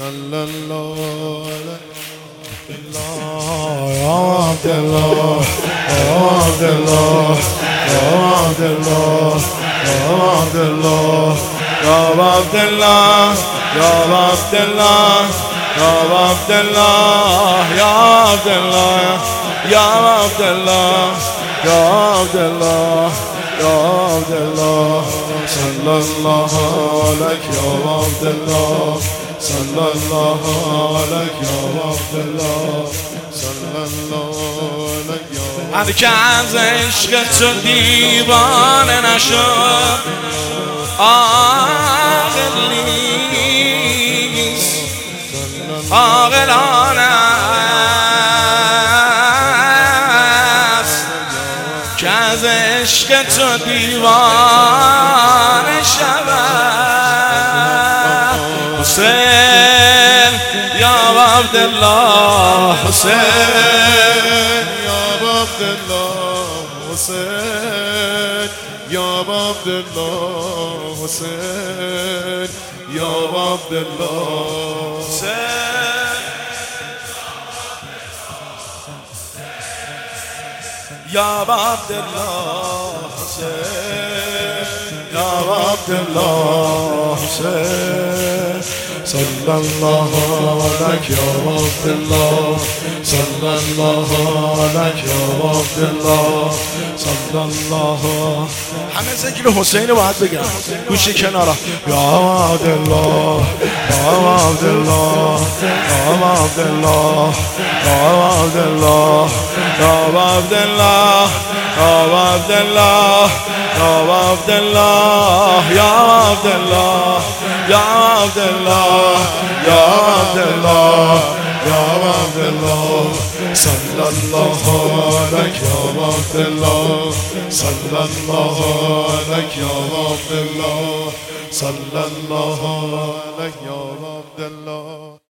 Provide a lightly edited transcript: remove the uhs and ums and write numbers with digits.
صلی الله علیه یا عبدالله یا عبدالله یا عبدالله یا عبدالله یا عبدالله یا عبدالله یا عبدالله یا عبدالله یا عبدالله یا عبدالله یا عبدالله صلی الله علیک یا عبدالله صلی الله علیک یا عبدالله صلی الله علیک یا هر که از عشق تو دیوانه نشد عاقل نیست عاقلانه است که از عشق تو دیوانه شود حسین یا عبدالله حسین یا عبدالله حسین یا عبدالله حسین یا عبدالله یا عبدالله حسین یا عبدالله حسین صلی الله علیک یا عبدالله صلی الله علیک یا عبدالله صلی الله. همه ذکر حسین رو باید بگم گوشی کنارا یا عبدالله یا عبدالله یا عبدالله یا عبدالله یا عبدالله یا عبدالله یا عبدالله یا عبدالله یا عبدالله یا عبدالله یا عبدالله صلی الله علیک یا عبدالله صلی الله علیک یا عبدالله صلی الله علیک یا عبدالله.